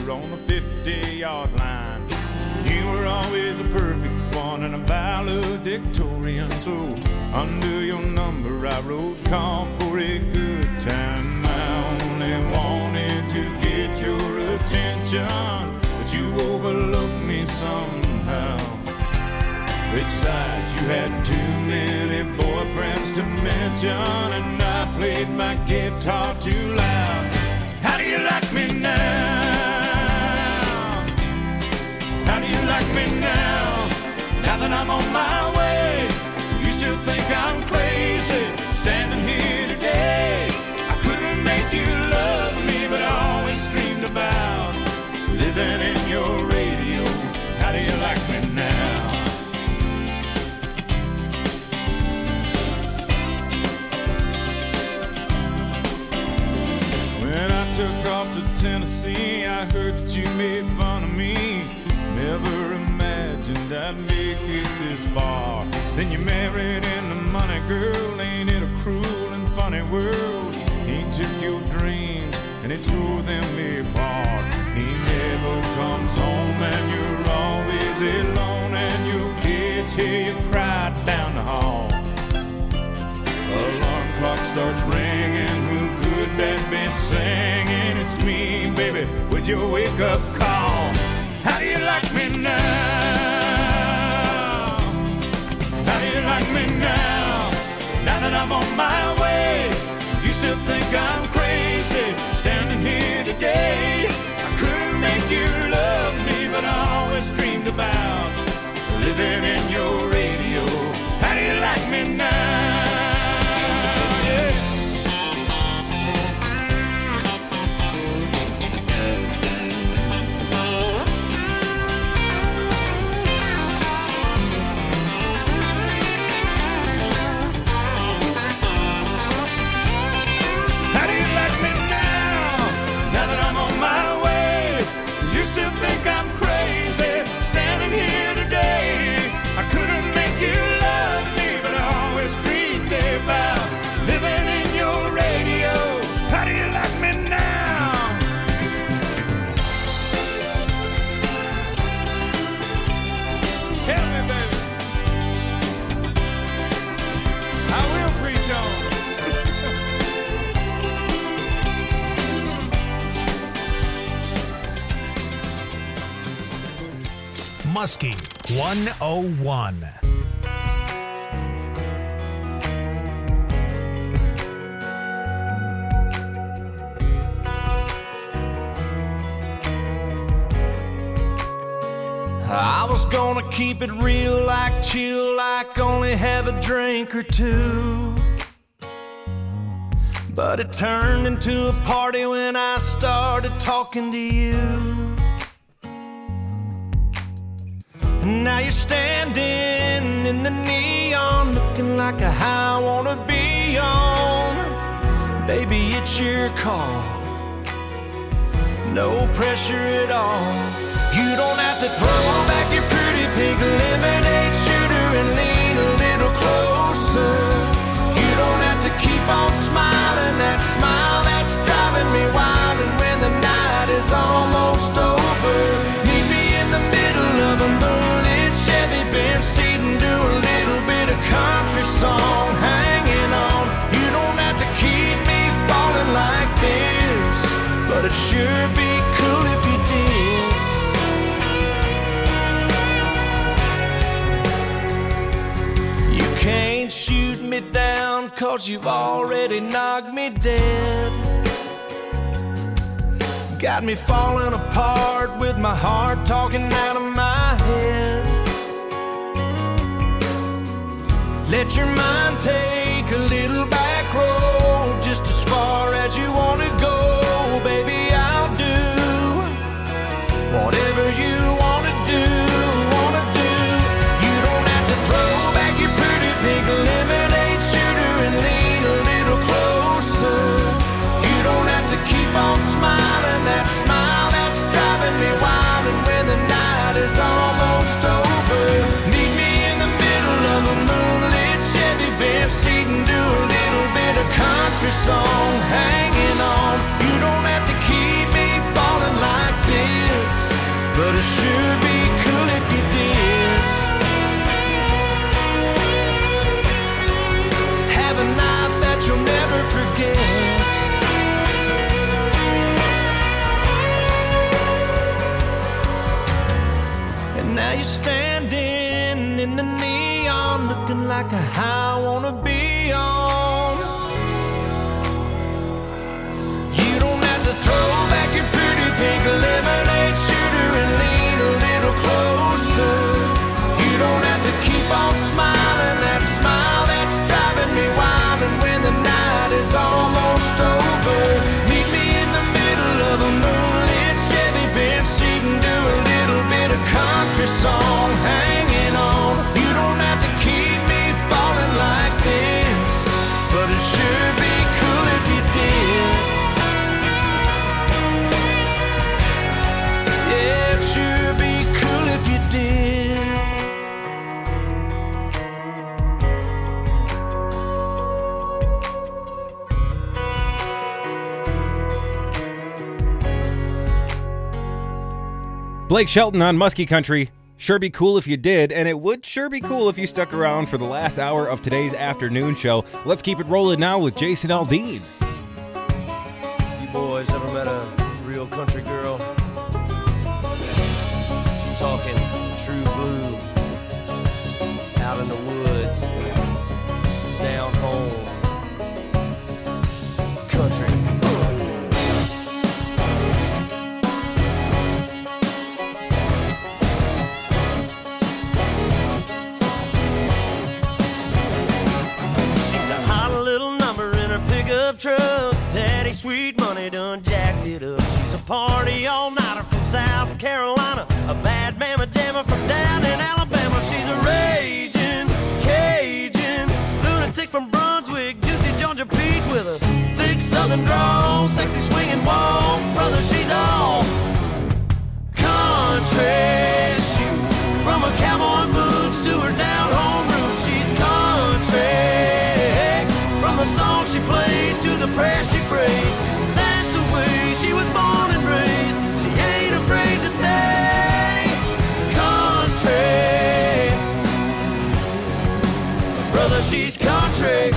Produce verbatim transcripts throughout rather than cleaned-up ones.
were on the fifty-yard line. You were always a perfect one and a valedictorian. So under your number I wrote, call for a good time. I only wanted to get your attention, but you overlooked me somehow. Besides, you had too many boyfriends to mention, and I played my guitar too loud. How do you like me now? How do you like me now? Now that I'm on my way, you still think I'm crazy, standing here today. I couldn't make you love me, but I always dreamed about living in your radio. How do you like me now? When I took off to Tennessee, I heard that you made fun of me. Never imagined I'd make it this far. Then you married into money, girl. Ain't it a cruel and funny world? He took your dreams and he tore them apart. He never comes home and you're always alone, and your kids hear you cry down the hall. Alarm clock starts ringing, who could that be singing? It's me, baby, with your wake-up call. How do you like me now? How do you like me now? Now that I'm on my way, you still think I'm crazy, standing here today. I couldn't make you love me, but I always dreamed about living in your radio. How do you like me now? Muskie one oh one. I was gonna keep it real, like chill, like only have a drink or two. But it turned into a party when I started talking to you. Now you're standing in the neon, looking like a high I wanna be on. Baby, it's your call, no pressure at all. You don't have to throw back your pretty pink lemonade shooter and lean a little closer. You don't have to keep on smiling, that smile that's driving me wild. And when the night is almost over, meet me in the middle of a moonlit Chevy Benz seat and do a little bit of country song, hanging on. You don't have to keep me falling like this, but it'd sure be cool if you did. You can't shoot me down, cause you've already knocked me dead. Got me falling apart with my heart talking out of my head. Let your mind take a little back road, just as far as you want to go. Baby, I'll do whatever you want to do, want to do. You don't have to throw back your pretty pink lemonade shooter and lean a little closer. You don't have to keep on smiling, that smile that's driving me wild. And when the night is almost over, meet me in the middle of a moonlit Chevy Benz seat and do a little bit of country song, hanging on. but it sure be cool if you did. Have a night that you'll never forget. And now you're standing in the neon, looking like a high I wanna be on. You don't have to throw back your pretty pink lemonade shooter and lean a little closer. You don't have to keep on smiling that smile that's driving me wild. And when the night is almost over, meet me in the middle of a moonlit Chevy bench seat and do a little bit of country song hanging on. You don't have to keep me falling like this, but it sure be cool if you did. Yeah, it sure be cool if you did. Blake Shelton on Muskie Country. Sure be cool if you did, and it would sure be cool if you stuck around for the last hour of today's afternoon show. Let's keep it rolling now with Jason Aldean. You boys ever met a real country girl? Talking true blue, out in the woods, down home, country. Truck, Daddy Sweet Money done jacked it up. She's a party all-nighter from South Carolina, a bad mamma jamma from down in Alabama. She's a raging Cajun lunatic from Brunswick, juicy Georgia peach with a thick southern drawl, sexy swinging walk. Brother, she's all country. Shoot, from her cowboy boots to her down home roots, she's country. From the song she plays to the prayer she prays, that's the way she was born and raised. She ain't afraid to stay country. Brother, she's country.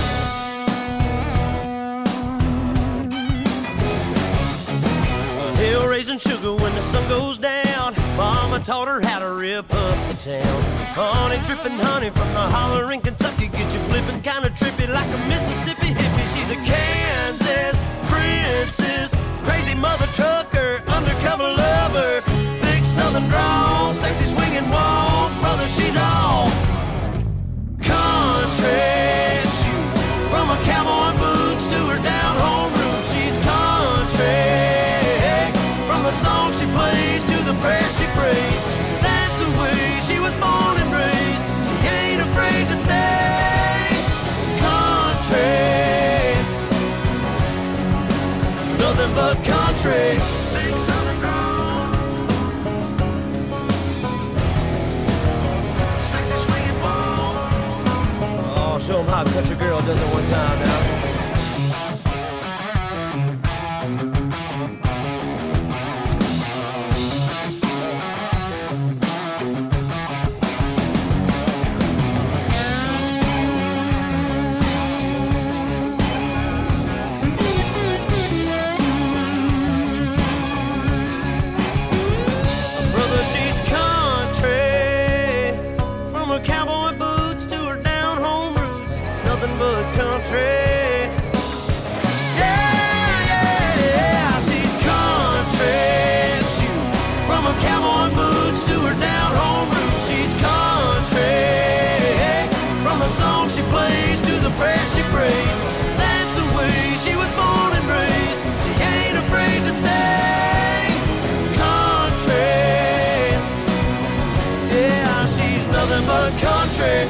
Hill raising sugar when the sun goes down. Mama taught her how to rip up the town. Honey dripping honey from the holler in Kentucky, get you flipping kinda trippy like a Mississippi hippie. She's a Kansas princess, crazy mother trucker, undercover lover, thick southern drawl, sexy swinging walk. Brother, she's all country. Shoot, from her cowboy boots to her down home roots, she's country. From the song she plays to the prayer she prays, that's the way she was born and raised. She ain't afraid to stay country. Nothing but country. Oh, show them how a country girl does it one time now. Country.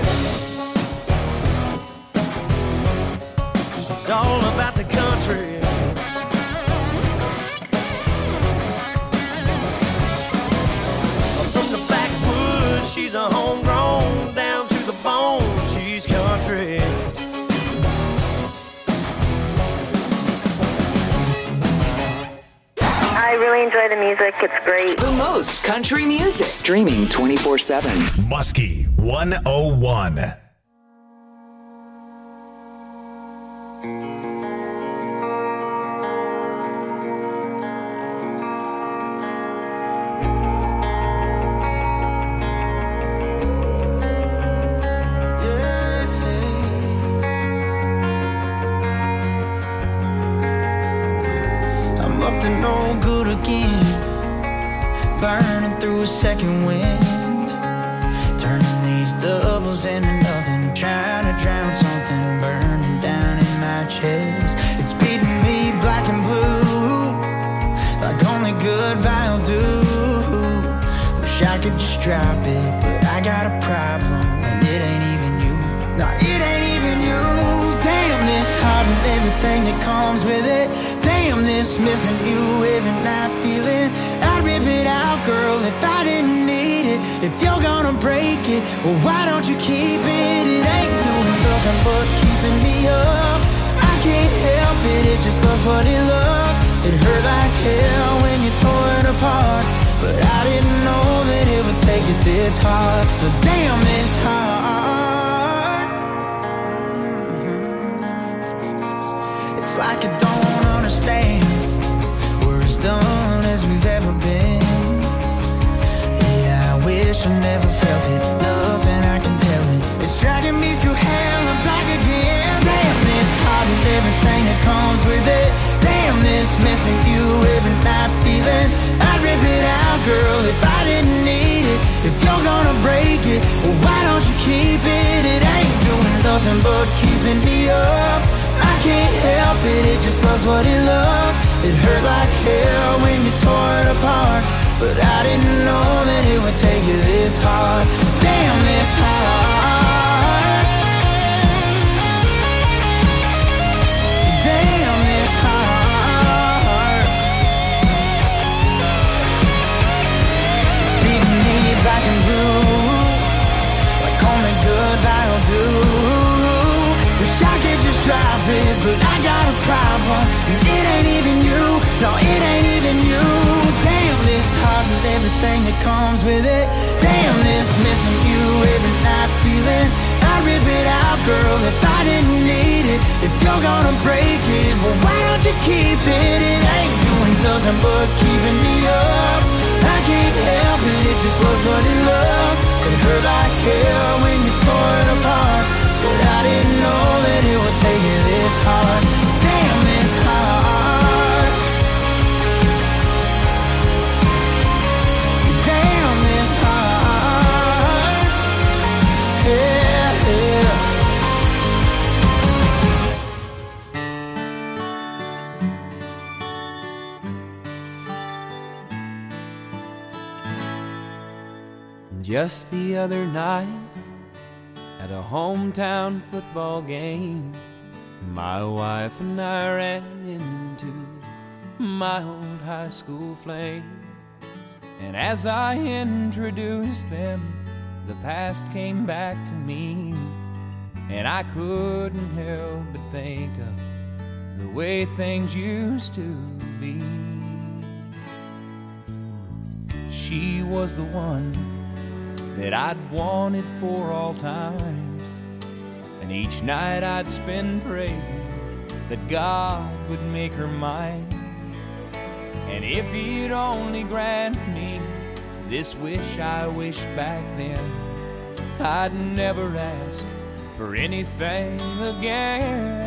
She's all about the country. From the backwoods, she's a homegrown, down to the bone, she's country. I really enjoy the music. music. It's great. The most country music. Streaming twenty-four seven. Muskie one oh one. No good again, burning through a second wind, turning these doubles into nothing, trying to drown something burning down in my chest. It's beating me black and blue, like only good vinyl do. Wish I could just drop it, but I got a problem, and it ain't even you. No, it ain't even you. Damn, this heart and everything that comes with it. Damn, this missing you every night feeling. I'd rip it out, girl, if I didn't need it. If you're gonna break it, well, why don't you keep it? It ain't doing nothing but keeping me up. I can't help it, it just loves what it loves. It hurt like hell when you tore it apart, but I didn't know that it would take it this hard. But damn, it's hard. Mm-hmm. It's like you don't understand. We're as done as we've ever been. Yeah, I wish I never felt it. Nothing I can tell it. It's dragging me through hell and back again. Damn, this heart and everything that comes with it. Damn, this missing you every night feeling. I'd rip it out, girl, if I didn't need it. If you're gonna break it, well, why don't you keep it? It ain't doing nothing but keeping me up. I can't help it, it just loves what it loves. It hurt like hell when you tore it apart, but I didn't know that it would take you this hard. Damn, this hard. Damn, this hard. It's beating me black and blue, like only good vinyl do. Wish I could just drop it, but I got a problem, and it ain't even you. No, it ain't even you. Damn, this heart and everything that comes with it. Damn, this missing you every night feeling. I'd rip it out, girl, if I didn't need it. If you're gonna break it, well, why don't you keep it? It ain't doing nothing but keeping me up. I can't help it, it just loves what it loves. It hurt like hell when you tore it apart, but I didn't know that it would take you this hard. Damn, this hard. Damn, this hard. Yeah, yeah. Just the other night, at a hometown football game, my wife and I ran into my old high school flame. And as I introduced them, the past came back to me, and I couldn't help but think of the way things used to be. She was the one that I'd wanted for all times, and each night I'd spend praying that God would make her mine. And if he'd only grant me this wish I wished back then, I'd never ask for anything again.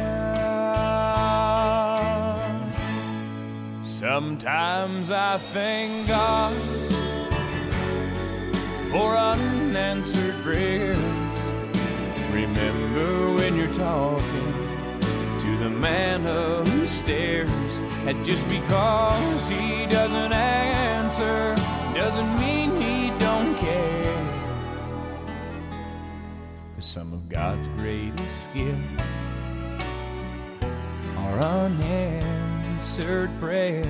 Sometimes I thank God for unanswered prayers. Remember when you're talking to the man upstairs, that just because he doesn't answer doesn't mean he don't care. 'Cause some of God's greatest gifts are unanswered prayers.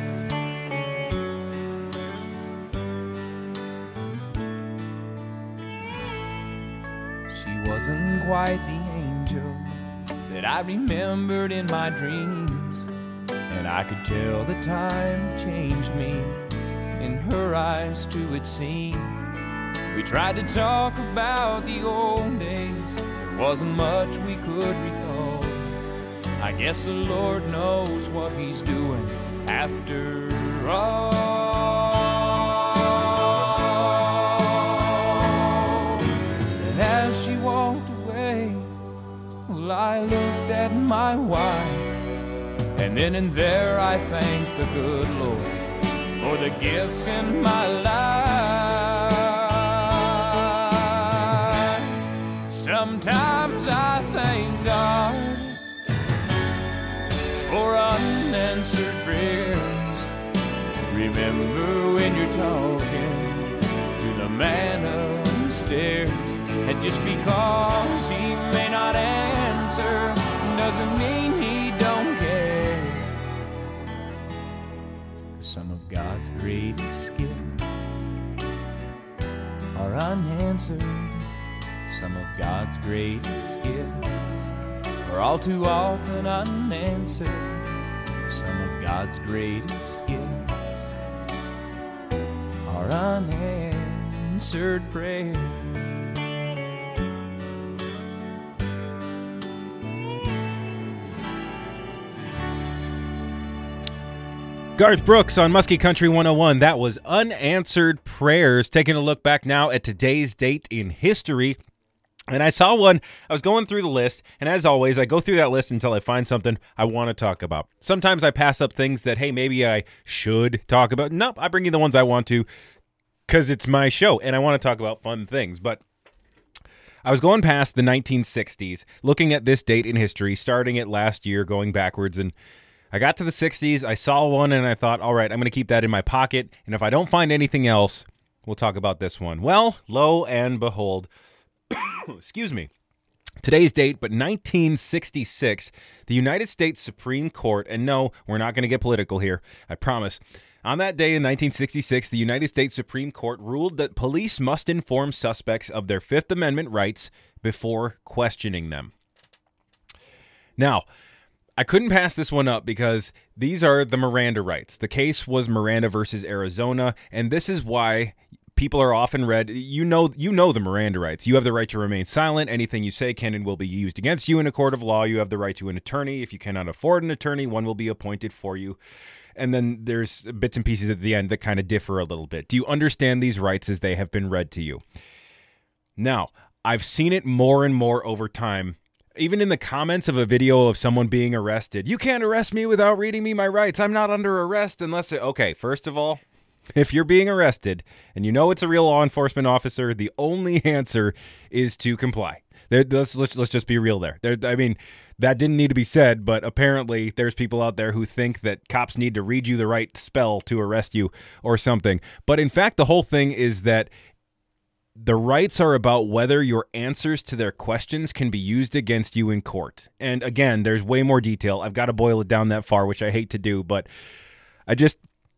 She wasn't quite the angel that I remembered in my dreams, and I could tell the time changed me in her eyes too it seemed. We tried to talk about the old days, there wasn't much we could recall. I guess the Lord knows what he's doing after all. And as she walked away, well, I looked at my wife, and then and there I thanked the good Lord for the gifts in my life. Sometimes I thank God for unanswered prayers. Remember when you're talking to the man upstairs, and just because he may not answer doesn't mean he don't care. 'Cause some of God's greatest gifts are unanswered. Some of God's greatest gifts are all too often unanswered. Some of God's greatest gifts are unanswered prayers. Garth Brooks on Muskie Country one oh one. That was Unanswered Prayers. Taking a look back now at today's date in history. And I saw one, I was going through the list, and as always, I go through that list until I find something I want to talk about. Sometimes I pass up things that, hey, maybe I should talk about. Nope, I bring you the ones I want to because it's my show, and I want to talk about fun things. But I was going past the nineteen sixties, looking at this date in history, starting at last year, going backwards, and I got to the sixties, I saw one, and I thought, all right, I'm going to keep that in my pocket, and if I don't find anything else, we'll talk about this one. Well, lo and behold, excuse me, today's date, but nineteen sixty-six, the United States Supreme Court, and no, we're not going to get political here, I promise. On that day in nineteen sixty-six, the United States Supreme Court ruled that police must inform suspects of their Fifth Amendment rights before questioning them. Now, I couldn't pass this one up because these are the Miranda rights. The case was Miranda versus Arizona, and this is why people are often read, you know you know the Miranda rights. You have the right to remain silent. Anything you say can and will be used against you in a court of law. You have the right to an attorney. If you cannot afford an attorney, one will be appointed for you. And then there's bits and pieces at the end that kind of differ a little bit. Do you understand these rights as they have been read to you? Now, I've seen it more and more over time. Even in the comments of a video of someone being arrested, you can't arrest me without reading me my rights. I'm not under arrest unless it... Okay, first of all, if you're being arrested and you know it's a real law enforcement officer, the only answer is to comply. There, let's, let's, let's just be real there. there. I mean, that didn't need to be said, but apparently there's people out there who think that cops need to read you the right spell to arrest you or something. But in fact, the whole thing is that the rights are about whether your answers to their questions can be used against you in court. And again, there's way more detail. I've got to boil it down that far, which I hate to do, but I just...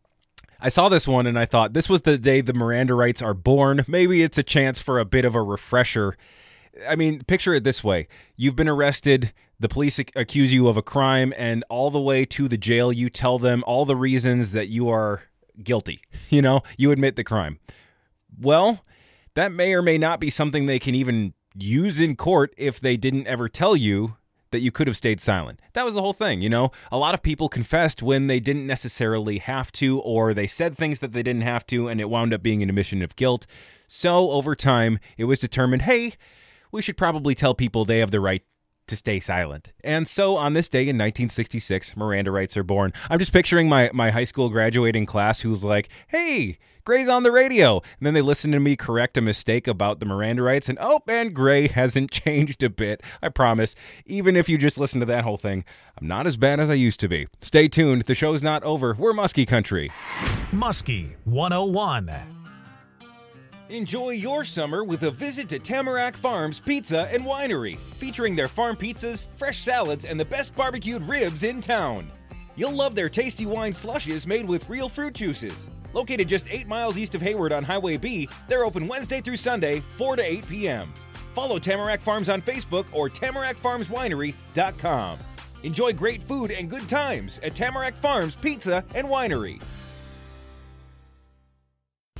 I saw this one and I thought this was the day the Miranda rights are born. Maybe it's a chance for a bit of a refresher. I mean, picture it this way. You've been arrested, the police ac- accuse you of a crime, and all the way to the jail you tell them all the reasons that you are guilty. You know, you admit the crime. Well, that may or may not be something they can even use in court if they didn't ever tell you that you could have stayed silent. That was the whole thing, you know? A lot of people confessed when they didn't necessarily have to, or they said things that they didn't have to, and it wound up being an admission of guilt. So over time, it was determined, hey, we should probably tell people they have the right to stay silent. And so on this day in nineteen sixty-six, Miranda rights are born. I'm just picturing my, my high school graduating class who's like, hey, Gray's on the radio. And then they listen to me correct a mistake about the Miranda rights, and oh, and Gray hasn't changed a bit. I promise. Even if you just listen to that whole thing, I'm not as bad as I used to be. Stay tuned. The show's not over. We're Muskie Country. Muskie one oh one. Enjoy your summer with a visit to Tamarack Farms Pizza and Winery, featuring their farm pizzas, fresh salads, and the best barbecued ribs in town. You'll love their tasty wine slushes made with real fruit juices. Located just eight miles east of Hayward on Highway B, they're open Wednesday through Sunday, four to eight p.m. Follow Tamarack Farms on Facebook or tamarack farms winery dot com. Enjoy great food and good times at Tamarack Farms Pizza and Winery.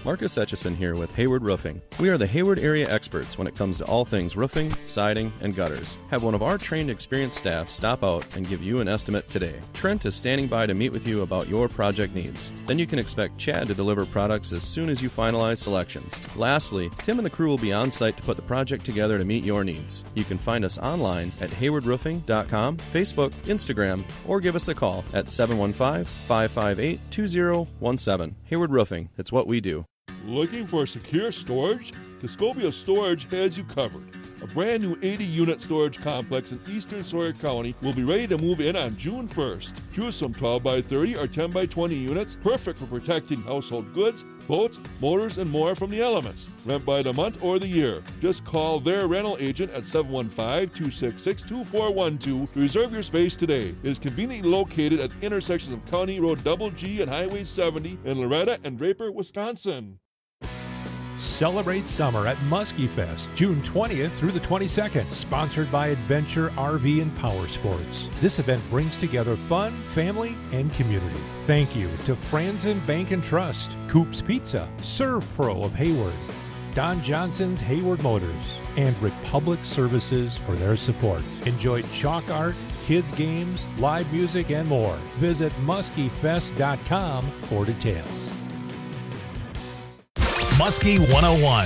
Marcus Etchison here with Hayward Roofing. We are the Hayward area experts when it comes to all things roofing, siding, and gutters. Have one of our trained, experienced staff stop out and give you an estimate today. Trent is standing by to meet with you about your project needs. Then you can expect Chad to deliver products as soon as you finalize selections. Lastly, Tim and the crew will be on site to put the project together to meet your needs. You can find us online at hayward roofing dot com, Facebook, Instagram, or give us a call at seven one five, five five eight, two zero one seven. Hayward Roofing, it's what we do. Looking for secure storage? Tuscobia Storage has you covered. A brand new eighty unit storage complex in eastern Sawyer County will be ready to move in on June first. Choose from twelve by thirty or ten by twenty units, perfect for protecting household goods, boats, motors, and more from the elements. Rent by the month or the year. Just call their rental agent at seven one five, two six six, two four one two to reserve your space today. It is conveniently located at the intersections of County Road Double G and Highway seventy in Loretta and Draper, Wisconsin. Celebrate summer at Muskie Fest, June twentieth through the twenty-second, sponsored by Adventure R V and Power Sports. This event brings together fun, family, and community. Thank you to Franzen Bank and Trust, Coop's Pizza, Serve Pro of Hayward, Don Johnson's Hayward Motors, and Republic Services for their support. Enjoy chalk art, kids games, live music, and more. Visit muskie fest dot com for details. Muskie one oh one.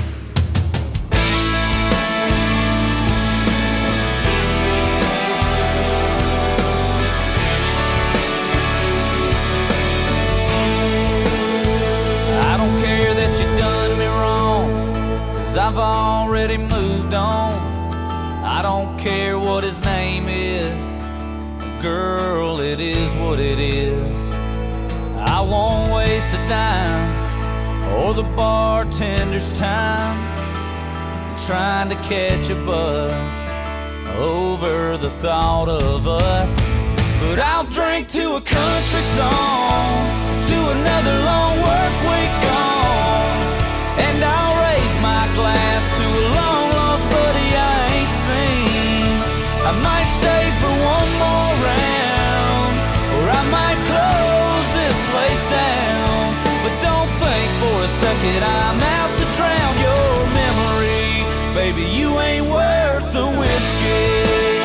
I don't care that you done me wrong, 'cause I've already moved on. I don't care what his name is, girl, it is what it is. I won't waste a dime or the bartender's time trying to catch a buzz over the thought of us. But I'll drink to a country song, to another long work week gone, and I'll raise my glass to a long lost buddy I ain't seen. I might stay for one more round, or I might close this place down. But don't think for a second I'm out to drown your memory. Baby, you ain't worth the whiskey.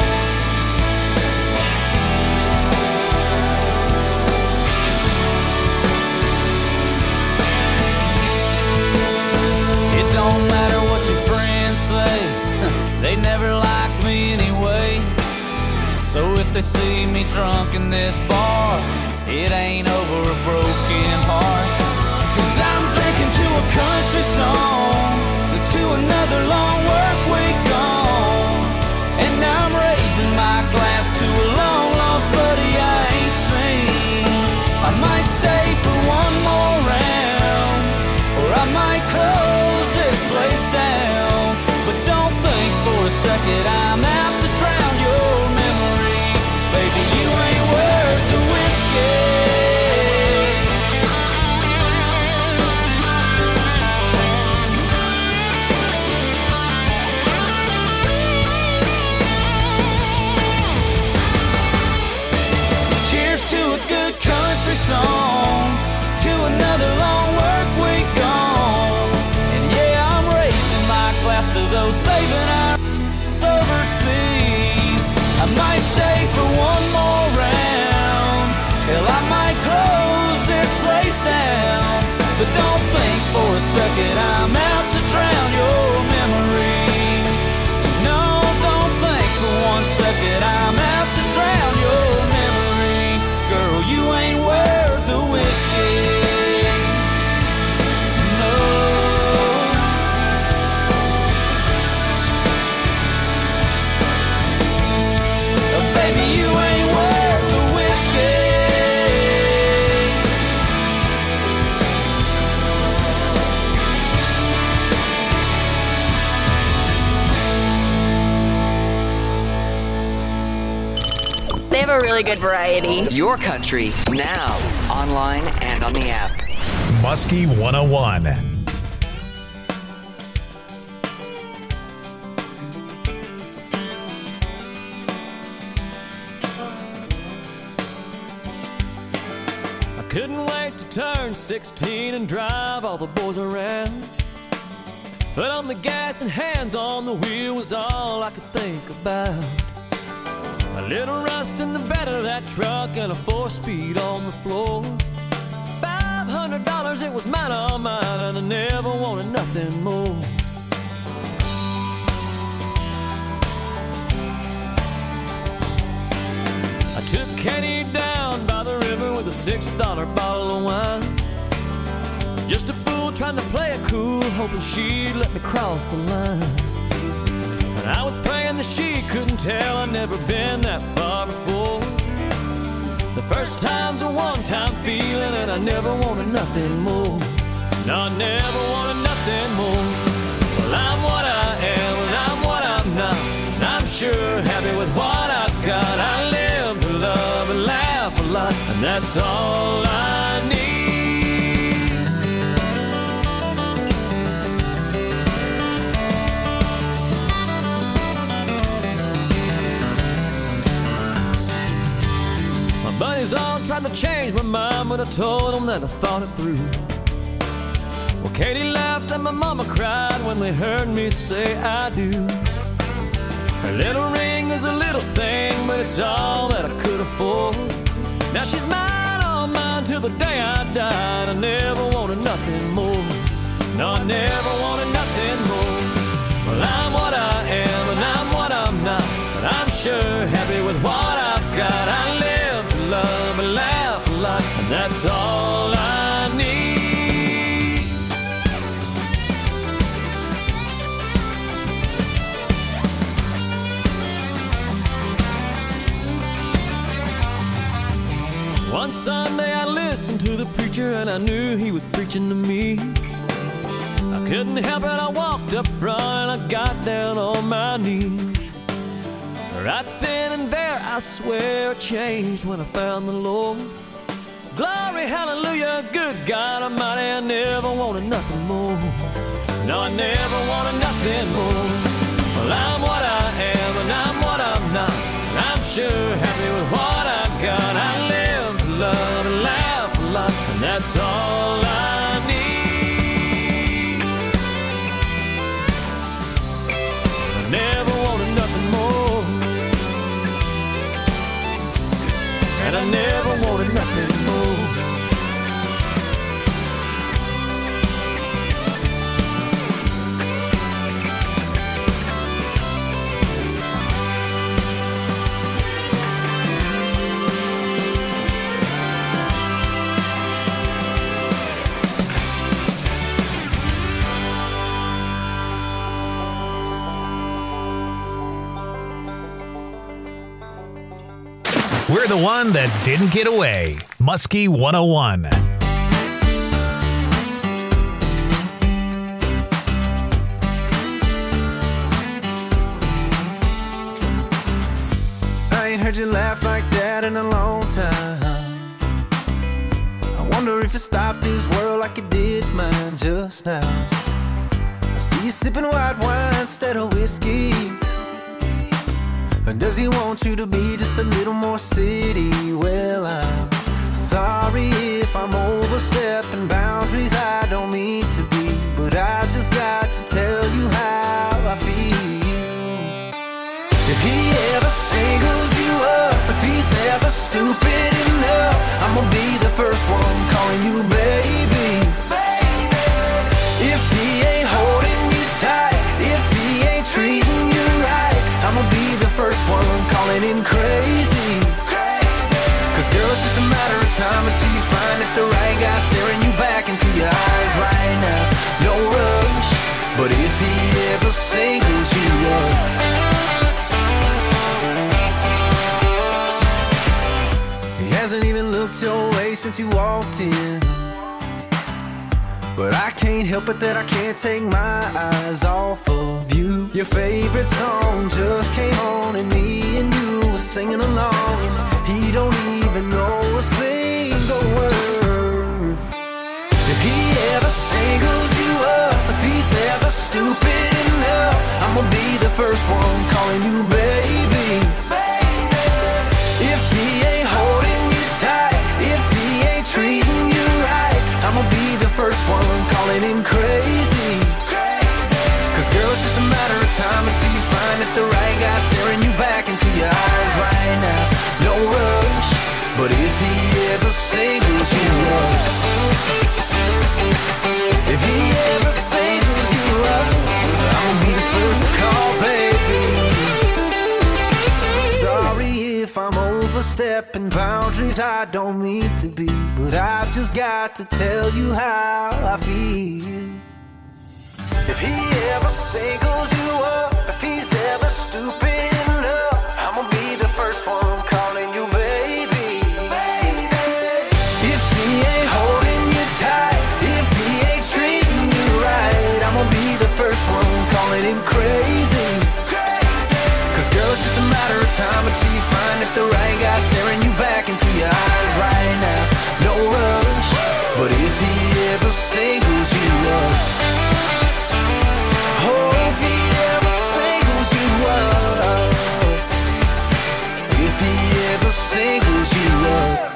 It don't matter what your friends say, they never liked me anyway. So if they see me drunk in this bar, it ain't over a broken heart. 'Cause I'm drinking to a country song, to another long work week gone, and I'm raising my glass to a long lost buddy I ain't seen. I might stay for one more round, or I might close this place down. But don't think for a second I'm out to drown your memory. Baby, you ain't worth the whiskey. Song to another long work week gone, and yeah, I'm raising my glass to those saving our overseas. I might stay for one more round, hell, I might close this place down. But don't think for a second I'm out to drown your memory. No, don't think for one second I'm out to drown your memory. Girl, you ain't worth the whiskey. No. Baby, you ain't worth the whiskey. They have a really good variety. Your country, now, online and on the app. Muskie one oh one. I couldn't wait to to turn sixteen and drive all the boys around. Foot on the gas and hands on the wheel was all I could think about. A little rust in the bed of that truck and a four-speed on the floor. Five hundred dollars, it was mine, all mine, and I never wanted nothing more. I took Kenny down by the river with a six dollar bottle of wine. Just a fool trying to play it cool, hoping she'd let me cross the line. And I was praying that she couldn't tell I'd never been that far before. The first time's a one-time feeling, and I never wanted nothing more. No, I never wanted nothing more. Well, I'm what I am, and I'm what I'm not, and I'm sure happy with what I've got. I live to love and laugh a lot, and that's all I need. Buddies all tried to change my mind, but I told them that I thought it through. Well, Katie laughed and my mama cried when they heard me say I do. Her little ring is a little thing, but it's all that I could afford. Now she's mine, all mine, till the day I died. I never wanted nothing more. No, I never wanted nothing more. Well, I'm what I am, and I'm what I'm not, but I'm sure happy with what I've got. I live love and laugh a lot, and that's all I need. One Sunday I listened to the preacher, and I knew he was preaching to me. I couldn't help it, I walked up front and I got down on my knees. Right then and there, I swear it changed when I found the Lord. Glory, hallelujah, good God Almighty, I never wanted nothing more. No, I never wanted nothing more. Well, I'm what I am, and I'm what I'm not, and I'm sure happy with what I've got. I live to love and laugh a lot, and that's all I need. I never wanted nothing more. And I never wanted nothing more. We're the one that didn't get away. Muskie one oh one. I ain't heard you laugh like that in a long time. I wonder if it stopped this world like it did mine just now. I see you sipping white wine instead of whiskey. Or does he want you to be just a little more city? Well, I'm sorry if I'm overstepping boundaries I don't mean to be, but I just got to tell you how I feel. If he ever singles you up, if he's ever stupid enough, I'ma be the first one calling you baby. Baby. If he ain't holding you tight, if he ain't treating you right, I'ma be the first one calling him crazy. Crazy. Cause girl, it's just a matter of time until you find that the right guy staring you back into your eyes right now. No rush, but if he ever singles you up, he hasn't even looked your way since you walked in. But I can't help it that I can't take my eyes off of you. Your favorite song just came on and me and you were singing along, and he don't even know a single word. If he ever singles you up, if he's ever stupid enough, I'ma be the first one calling you baby. Baby. If he ain't holding you tight, if he ain't treating you right, calling him crazy. Cause girl, it's just a matter of time until you find that the right guy staring you back into your eyes right now. No rush, but if he ever singles you up, if he ever singles you up, I'll be the first to call, baby. Sorry if I'm overstepping boundaries I don't mean to be, but I've just got to tell you how I feel. If he ever singles you up, if he's ever stupid enough, I'ma be the first one calling you baby. Baby. If he ain't holding you tight, if he ain't treating you right, I'ma be the first one calling him crazy. Crazy. Cause girl, it's just a matter of time until you find that the right guy staring you back into your eyes right now. No rush, but if he ever singles you up, if he ever singles you up, if he ever singles you up.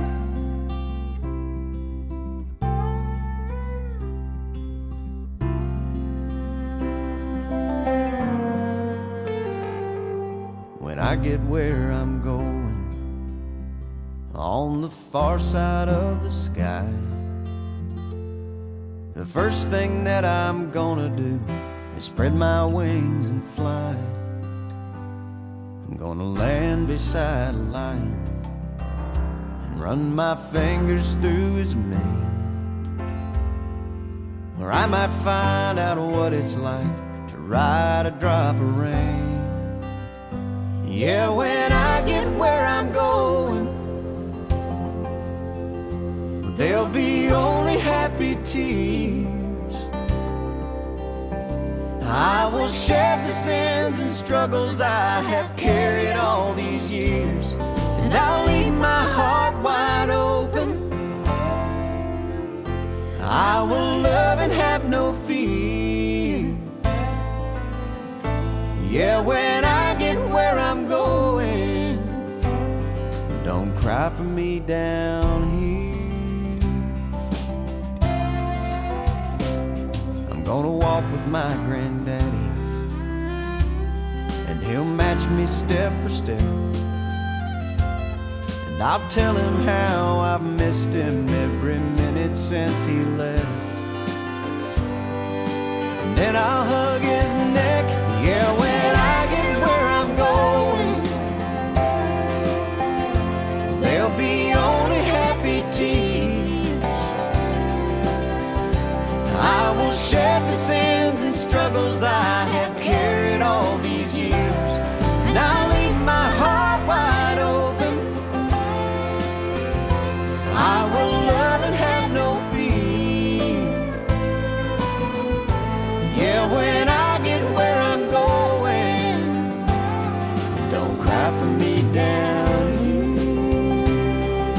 When I get where I'm going, on the far side of the sky, the first thing that I'm gonna do, spread my wings and fly. I'm gonna land beside a lion and run my fingers through his mane, or I might find out what it's like to ride a drop of rain. Yeah, when I get where I'm going, there'll be only happy tears. I will shed the sins and struggles I have carried all these years, and I'll leave my heart wide open. I will love and have no fear. Yeah, when I get where I'm going, don't cry for me down here. I'm gonna walk with my granddaddy, and he'll match me step for step, and I'll tell him how I've missed him every minute since he left. And then I'll hug his neck. Yeah, when I get where I'm going, there'll be only happy tears. I will shed the sins and struggles I have carried all these years, and I'll leave my heart wide open. I will love and have no fear. Yeah, when I get where I'm going, don't cry for me down here.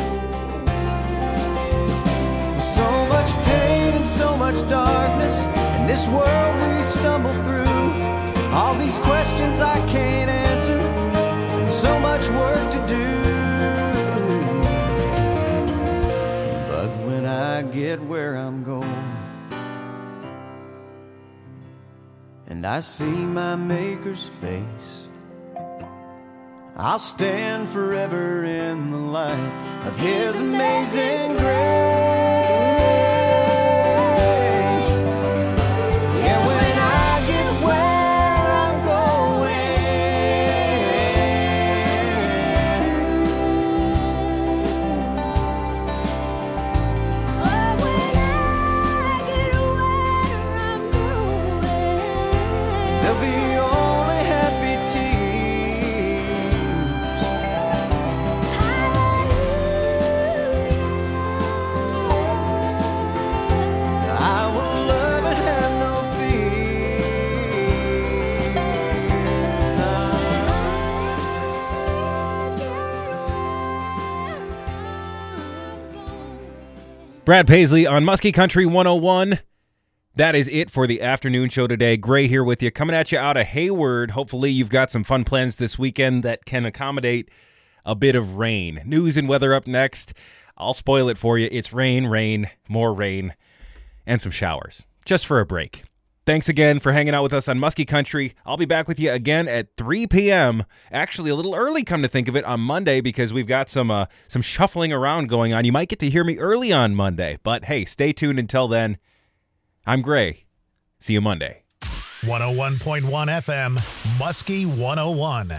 So much pain and so much darkness in this world we stumble through. All these questions I can't answer, and so much work to do. But when I get where I'm going, and I see my Maker's face, I'll stand forever in the light of His amazing grace. Yeah, when I get where I'm going, there'll be only happy tears. I will love and have no Brad Paisley on Muskie Country one oh one. That is it for the afternoon show today. Gray here with you, coming at you out of Hayward. Hopefully you've got some fun plans this weekend that can accommodate a bit of rain. News and weather up next. I'll spoil it for you. It's rain, rain, more rain. and some showers, just for a break. Thanks again for hanging out with us on Muskie Country. I'll be back with you again at three p.m. Actually, a little early, come to think of it, on Monday because we've got some uh, some shuffling around going on. You might get to hear me early on Monday, but hey, stay tuned until then. I'm Gray. See you Monday. one oh one point one F M, Muskie one oh one.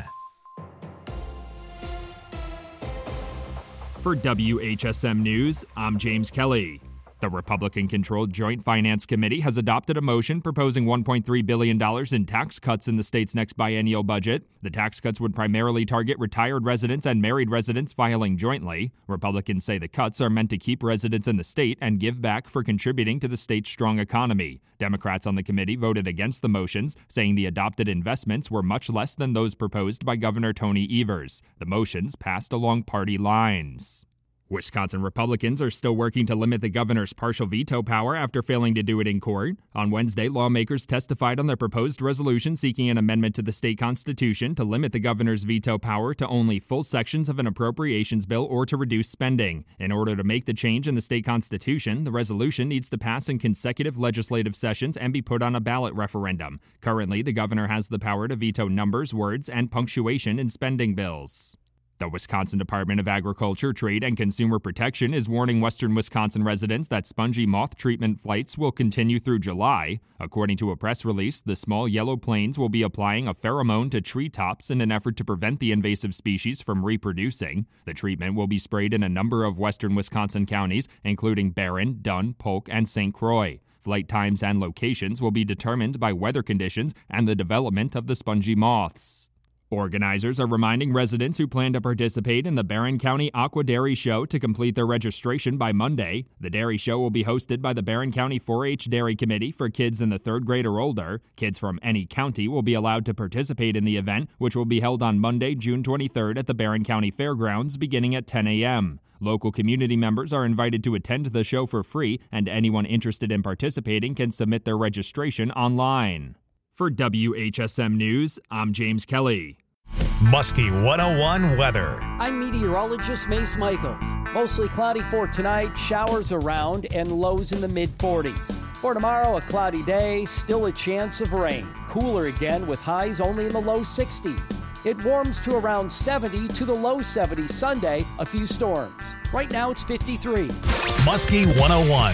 For W H S M News, I'm James Kelly. The Republican-controlled Joint Finance Committee has adopted a motion proposing one point three billion dollars in tax cuts in the state's next biennial budget. The tax cuts would primarily target retired residents and married residents filing jointly. Republicans say the cuts are meant to keep residents in the state and give back for contributing to the state's strong economy. Democrats on the committee voted against the motions, saying the adopted investments were much less than those proposed by Governor Tony Evers. The motions passed along party lines. Wisconsin Republicans are still working to limit the governor's partial veto power after failing to do it in court. On Wednesday, lawmakers testified on their proposed resolution seeking an amendment to the state constitution to limit the governor's veto power to only full sections of an appropriations bill or to reduce spending. In order to make the change in the state constitution, the resolution needs to pass in consecutive legislative sessions and be put on a ballot referendum. Currently, the governor has the power to veto numbers, words, and punctuation in spending bills. The Wisconsin Department of Agriculture, Trade, and Consumer Protection is warning western Wisconsin residents that spongy moth treatment flights will continue through July. According to a press release, the small yellow planes will be applying a pheromone to treetops in an effort to prevent the invasive species from reproducing. The treatment will be sprayed in a number of western Wisconsin counties, including Barron, Dunn, Polk, and Saint Croix. Flight times and locations will be determined by weather conditions and the development of the spongy moths. Organizers are reminding residents who plan to participate in the Barron County Aqua Dairy Show to complete their registration by Monday. The dairy show will be hosted by the Barron County four H Dairy Committee for kids in the third grade or older. Kids from any county will be allowed to participate in the event, which will be held on Monday, June twenty-third at the Barron County Fairgrounds beginning at ten a.m. Local community members are invited to attend the show for free, and anyone interested in participating can submit their registration online. For W H S M News, I'm James Kelly. Muskie one oh one weather. I'm meteorologist Mace Michaels. Mostly cloudy for tonight, showers around, and lows in the mid forties. For tomorrow, a cloudy day, still a chance of rain. Cooler again with highs only in the low sixties. It warms to around seventy to the low seventies Sunday, a few storms. Right now it's fifty-three. Muskie one oh one.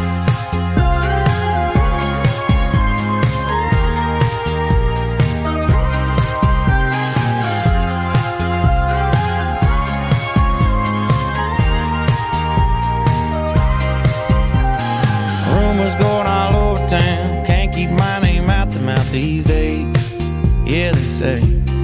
Rumors going all over town, can't keep my name out the mouth these days. Yeah, they say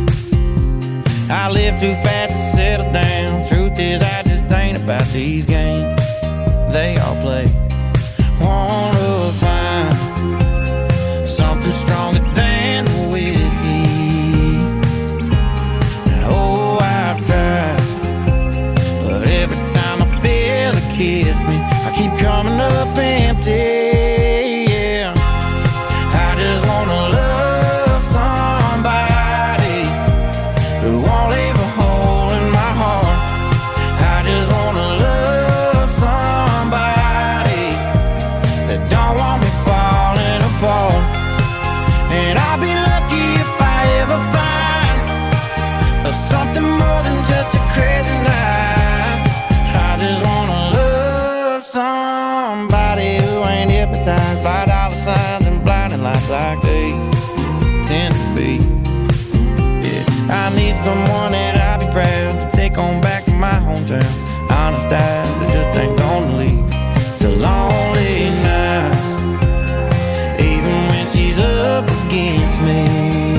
I live too fast to settle down. Truth is, I just ain't about these games they all play. Wanna find something stronger than the whiskey. And oh, I've tried, but every time I feel it kiss me, I keep coming up empty. Yeah, I just wanna love somebody who won't leave a hole in my heart. I just wanna love somebody that don't want me falling apart. And I'll be lucky if I ever find something more than just a crazy night. I just wanna love somebody who ain't hypnotized by dollar signs and blinding lights like they tend to be. Yeah, I need someone that I'll be proud to take on back to my hometown. Honest eyes that just ain't gonna lead to lonely nights, even when she's up against me.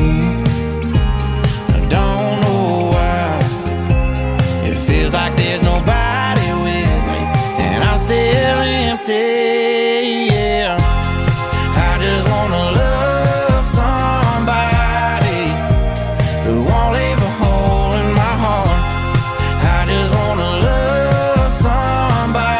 I don't know why it feels like there's nobody with me, and I'm still empty. Yeah, I just wanna love somebody who won't leave a hole in my heart. I just wanna love somebody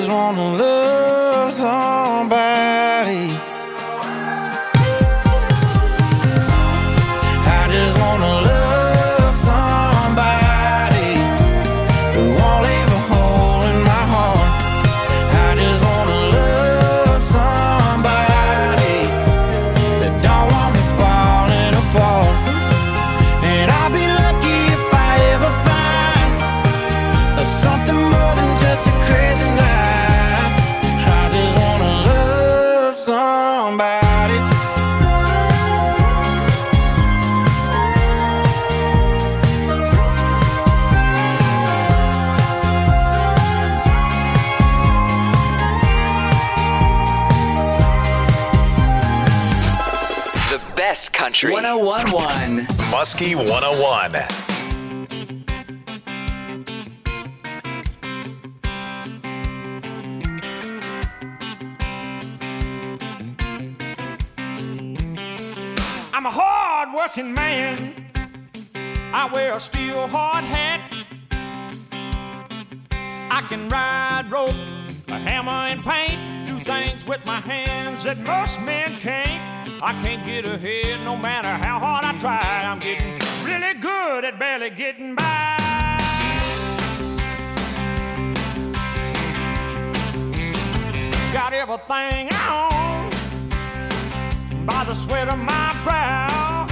just wanna love somebody. I just wanna love somebody who won't leave a hole in my heart. I just wanna love somebody that don't want me falling apart. And I'll be lucky if I ever find something more than just a crazy night. I just wanna love somebody. The best country. one oh one point one. Muskie one oh one. I'm a hard-working man. I wear a steel hard hat. I can ride rope, a hammer and paint, do things with my hands that most men can't. I can't get ahead no matter how hard I try. I'm getting really good at barely getting by. Got everything I own by the sweat of my brow.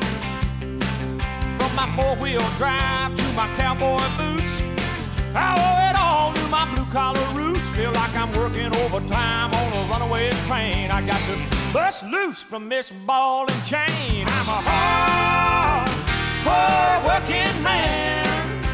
From my four-wheel drive to my cowboy boots, I owe it all to my blue-collar roots. Feel like I'm working overtime on a runaway train. I got to bust loose from this ball and chain. I'm a hard, hard-working man.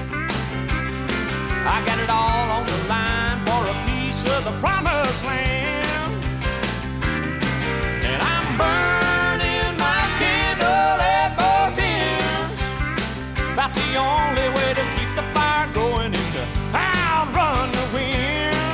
I got it all on the line for a piece of the promised land. And I'm burning my candle at both ends. About the only way to keep the fire going is to outrun the wind.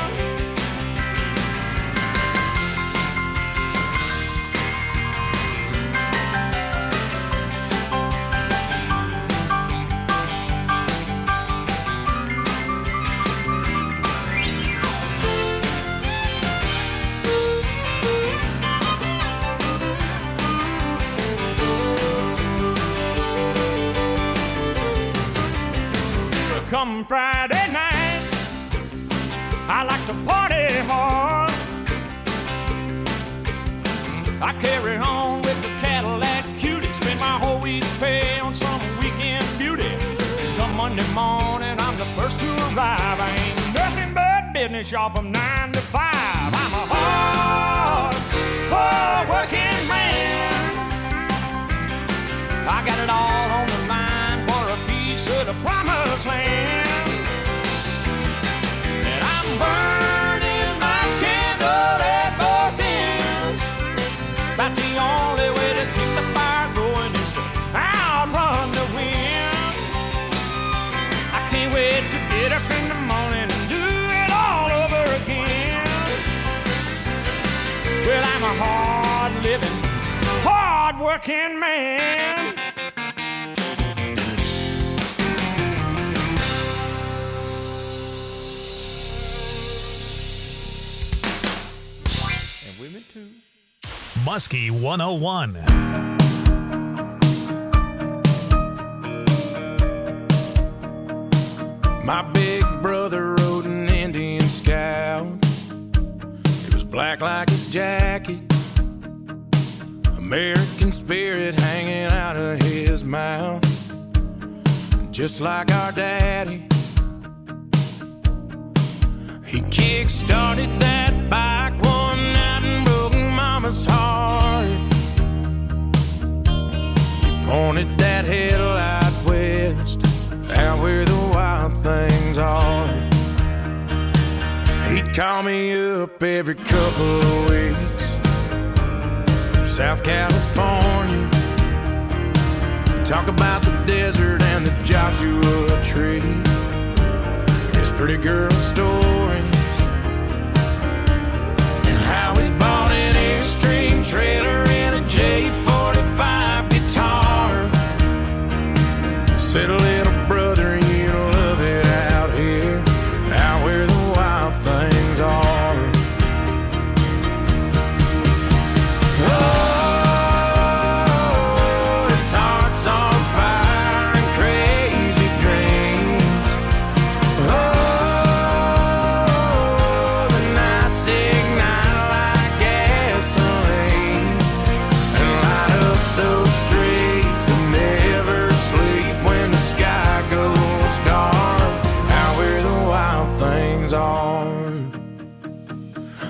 Come Friday night, I like to party hard. I carry on with the Cadillac cutie, spend my whole week's pay on some weekend beauty. Come Monday morning, I'm the first to arrive. I ain't nothing but business, y'all, from nine to five. I'm a hard, hard-working man. I got it all on the line for a piece of the promised land. And I'm burning my candle at both ends. About the only way to keep the fire going is to outrun the wind. I can't wait to get up in the morning and do it all over again. Well, I'm a hard-living, hard-working man. Women too. Muskie one oh one. My big brother rode an Indian Scout. It was black like his jacket, American spirit hanging out of his mouth. Just like our daddy, he kick-started that bike one night and broke Mama's heart. He pointed that headlight west, out where the wild things are. He'd call me up every couple of weeks from South California, talk about the desert and the Joshua Tree, his pretty girl stories, and how he bought an Airstream trailer and a J forty-five guitar. Said, little brother, you love it out here, out where the wild things are.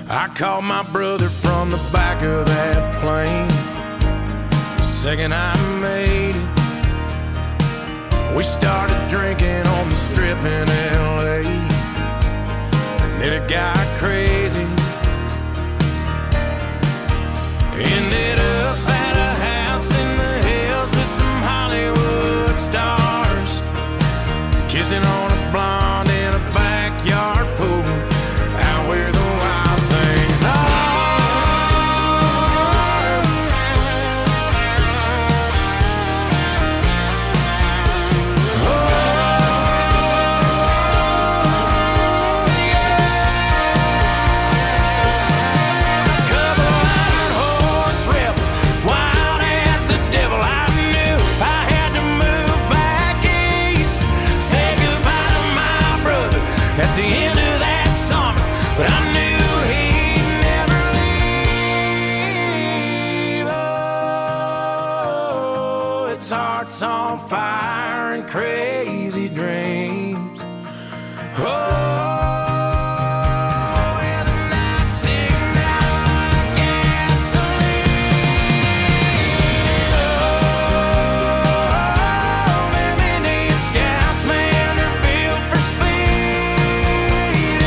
I called my brother from the back of that plane the second I made it. We started drinking on the strip in L A, and then it got crazy. Ended up at a house in the hills with some Hollywood stars, kissing on a blonde in a backyard pool, out where the wild things are. Oh, yeah. A couple iron horse rebels, wild as the devil. I knew I had to move back east, say goodbye to my brother at the end of that summer, but I knew he'd never leave. Oh, its heart's on fire and crazy dreams. Oh, and the nights sing out like gasoline. Oh, them Indian scouts, man, they're built for speed.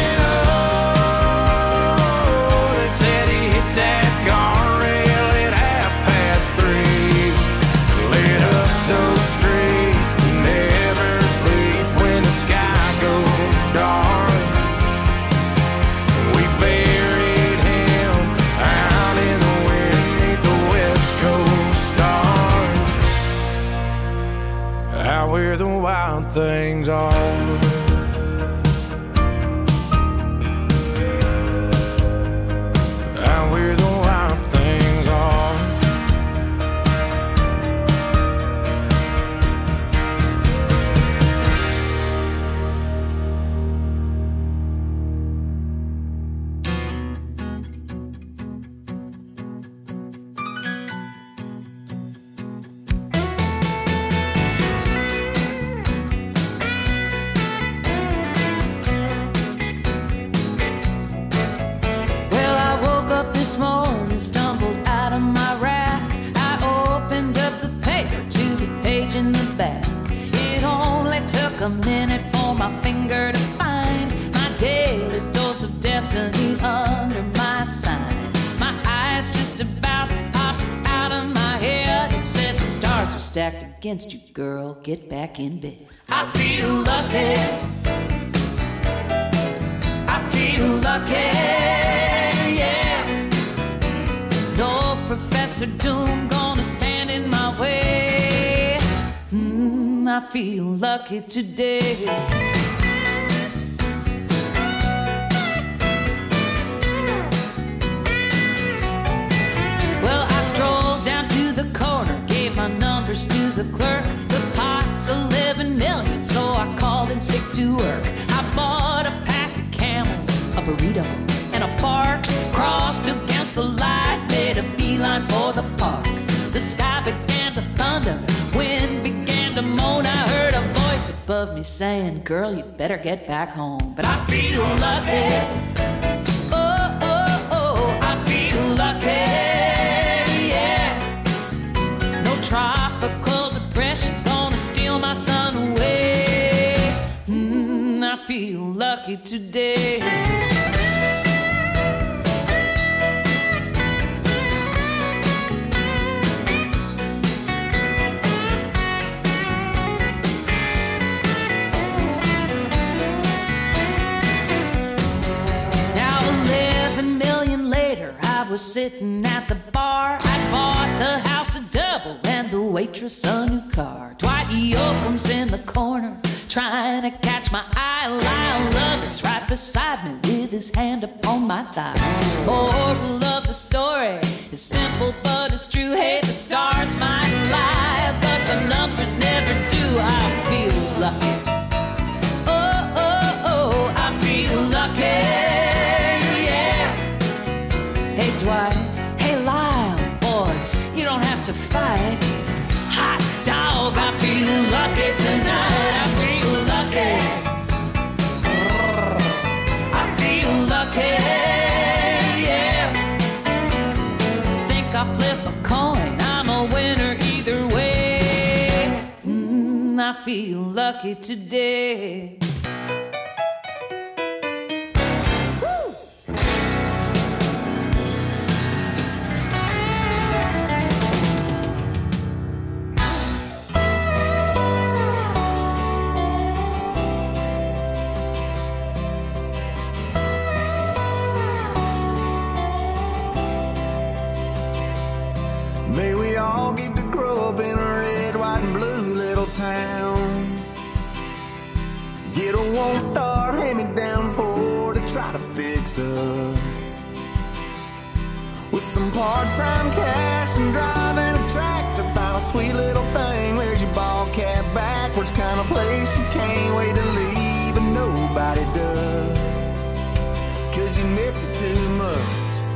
Oh, they said he hit that guardrail at half past three. Lit up those streets that never sleep when the sky goes dark. We buried him out in the wind beneath the West Coast stars, out where the wild things are. Out where the wild things are. Well, I woke up this morning, stumbled out of my rack. I opened up the paper to the page in the back. It only took a minute for my finger to find my daily dose of destiny under my sign. My eyes just about popped out of my head. It said the stars are stacked against you, girl. Get back in bed. I feel lucky. I feel lucky, yeah. No Professor Doom gonna stand in my way. Mm, I feel lucky today. Well, I strolled down to the corner, gave my numbers to the clerk. The pot's eleven million, so I called in sick to work. I bought a pack of Camels, a burrito, and a Parks. Crossed against the light, made a beeline for the park. The sky began to thunder, wind began to moan. I heard a voice above me saying, girl, you better get back home. But I feel lucky. Oh, oh, oh, I feel lucky, yeah. No tropical depression gonna steal my sun away. Mm, I feel lucky today. I was sitting at the bar. I bought the house a double and the waitress a new car. Dwight Yoakam's in the corner trying to catch my eye. Lyle Lovett's right beside me with his hand upon my thigh. Moral of the story is simple but it's true. Hey, the stars might lie, but the numbers never do. I feel lucky. Oh, oh, oh, I feel lucky. Hey Dwight, hey Lyle, boys, you don't have to fight. Hot dog, I feel lucky tonight. I feel lucky. I feel lucky, feel lucky today. May we all get to grow up in a red, white, and blue little town. Get a one-star hand-me-down Ford to try to fix up. With some part-time cash and driving a tractor, find a sweet little thing. Wears your ball cap backwards, kind of place you can't wait to leave, but nobody does, 'cause you miss it too much.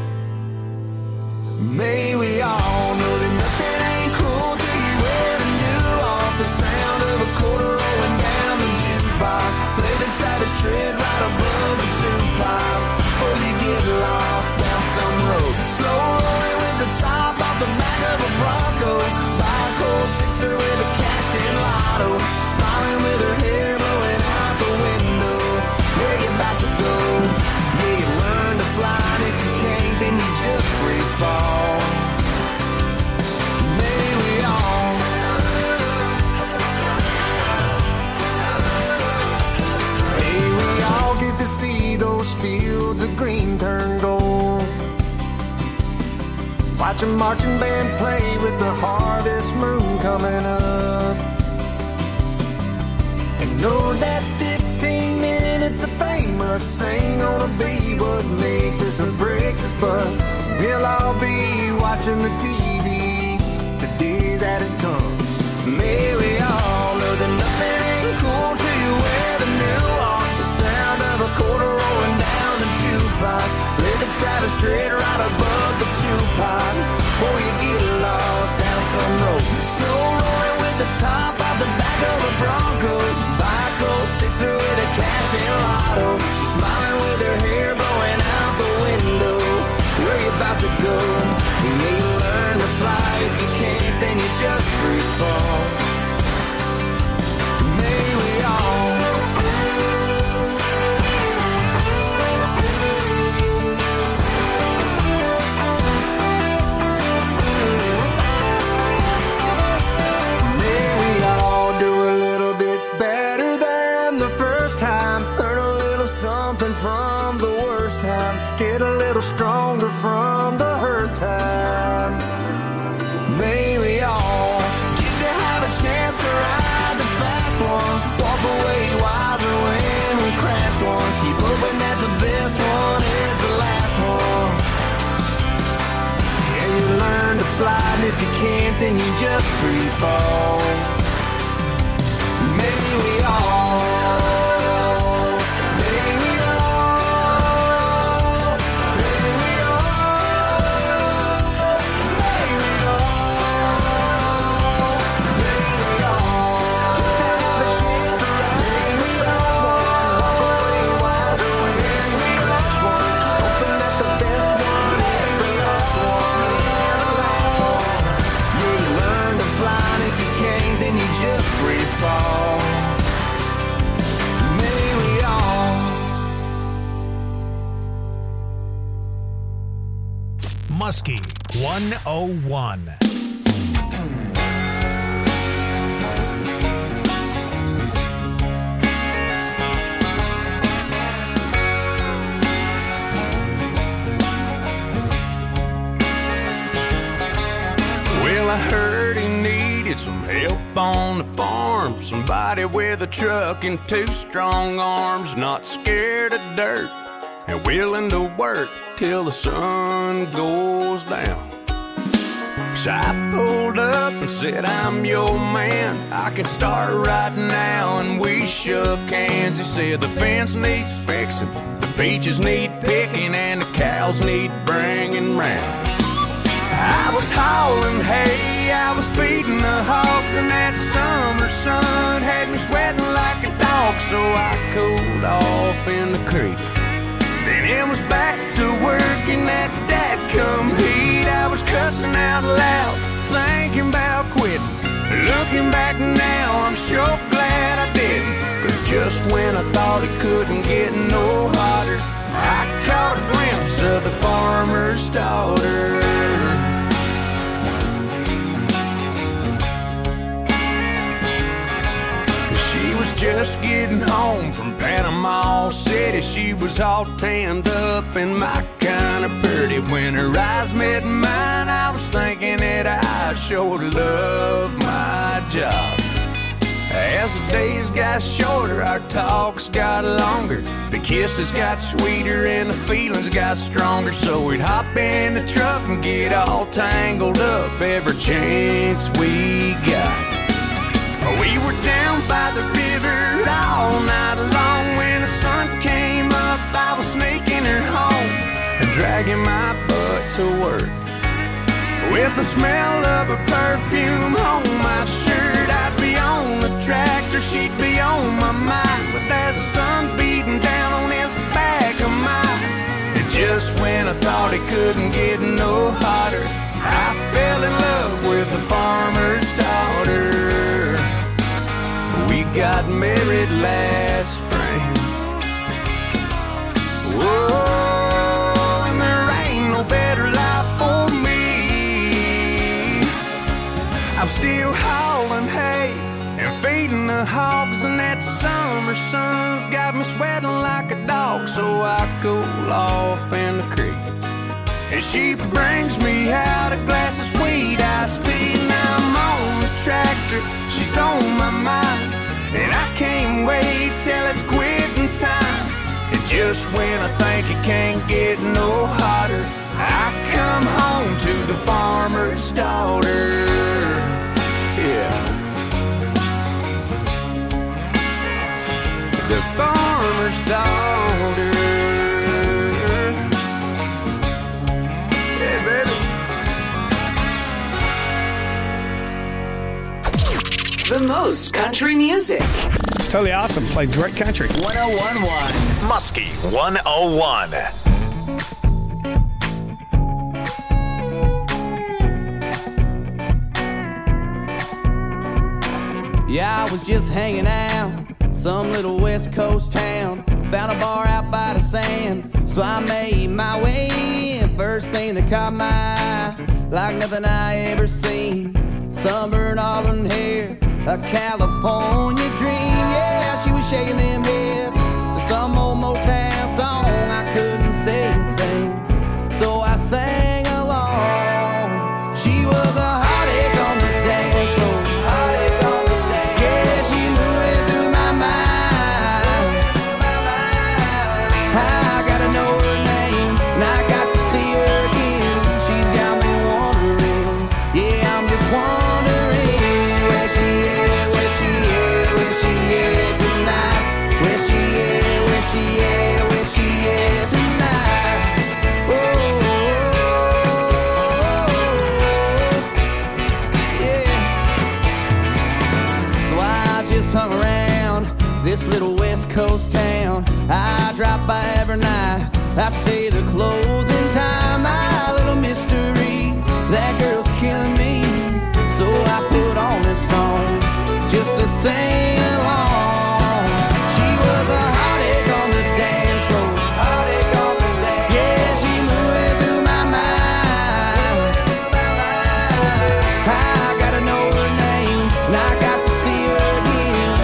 May we all know that nothing ain't cool till you wear the new off. The sound of a quarter rolling down the jukebox. Play the Travis Tritt right above the two-pipe before you get lost down some road. Slow rolling with the top off the back of a Bronco. Buy a cold sixer with a cashed-in lotto. She's smiling with her hair blowing out the window. Where you about to go? Yeah, you learn to fly, and if you can't, then you just free fall. May we all May we all get to see those fields of green turn gold. Watch a marching band play with the harvest moon coming up. And know that fifteen minutes of fame must ain't gonna be what makes us or breaks us, but we'll all be watching the T V the day that it comes. May we all know that nothing ain't cool till you wear the new on. The sound of a quarter rolling down the jukebox. Play the Travis Tritt right above the two-pipe before you get lost down some road. Snow rolling with the top out the back of a Bronco. Buy a cold sixer with a cash-in lotto. She's smiling with her hair blowing out the window. Where you about to go? You may learn to fly. If you can't, then you just free fall. May we all May we all do a little bit better than the first time. Learn a little something from the worst times. Get a little stronger from the hurt time. May we all get to have a chance to ride the fast one. Walk away wiser when we crashed one. Keep hoping that the best one is the last one. Yeah, you learn to fly, and if you can't, then you just free fall. May we all fall. May we all Muskie one oh one. Well, I heard he needed some help on the farm. Somebody with a truck and two strong arms, not scared of dirt and willing to work till the sun goes down. So I pulled up and said, I'm your man, I can start right now. And we shook hands. He said the fence needs fixing, the peaches need picking, and the cows need bringing round. I was hauling hay, I was feeding the hogs, and that summer sun had me sweating like a dog. So I cooled off in the creek. Then it was back to work in that dadgum heat. I was cussing out loud, thinking about quitting. Look looking back now, I'm sure glad I didn't. Cause just when I thought it couldn't get no hotter, I caught a glimpse of the farmer's daughter. She was just getting home from Panama City. She was all tanned up and my kind of pretty. When her eyes met mine, I was thinking that I sure love my job. As the days got shorter, our talks got longer. The kisses got sweeter and the feelings got stronger. So we'd hop in the truck and get all tangled up every chance we got. We were down by the river all night long. When the sun came up, I was sneaking her home and dragging my butt to work. With the smell of her perfume on my shirt, I'd be on the tractor, she'd be on my mind, with that sun beating down on his back of mine. And just when I thought it couldn't get no hotter, I fell in love with the farmer's daughter. We got married last spring. Whoa, and there ain't no better life for me. I'm still hauling hay and feeding the hogs, and that summer sun's got me sweating like a dog. So I cool off in the creek, and she brings me out a glass of sweet iced tea. Now I'm on the tractor, she's on my mind, and I can't wait till it's quitting time. And just when I think it can't get no hotter, I come home to the farmer's daughter. Yeah, the farmer's daughter. Yeah, baby. The most country music. It's totally awesome. Played great country. one oh one point one Muskie one oh one. Yeah, I was just hanging out, some little West Coast town. Found a bar out by the sand, so I made my way in. First thing that caught my eye, like nothing I ever seen. Sunburned auburn hair, a California dream. Yeah, she was shaking them hips to some old Motown song. I couldn't say a thing, so I sang along. She was a hot egg on the dance floor. Hot egg on the dance. Yeah, she moving through my mind. I gotta know her name, and I got to see her again. She's got me wondering. Yeah, I'm just wondering. Hung around this little West Coast town. I drop by every night, I stay to closing time. My little mystery, that girl's killing me, so I put on this song just to sing along. She was a hot egg on the dance floor. Hot egg on the dance. Yeah, she moving through my mind. I gotta know her name, and I got to see her again.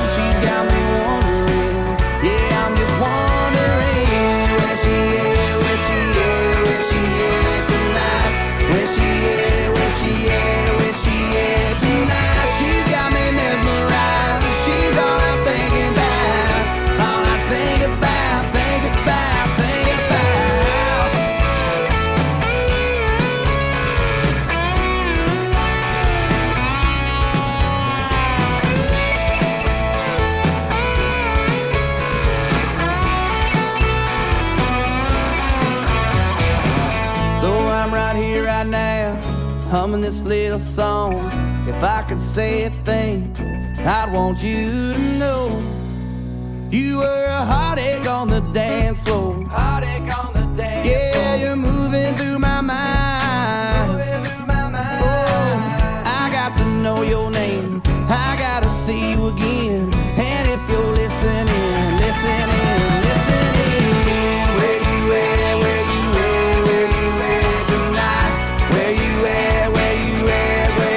Humming this little song. If I could say a thing, I'd want you to know you were a hot egg on the dance floor. Hot egg on the dance floor. Yeah, you're moving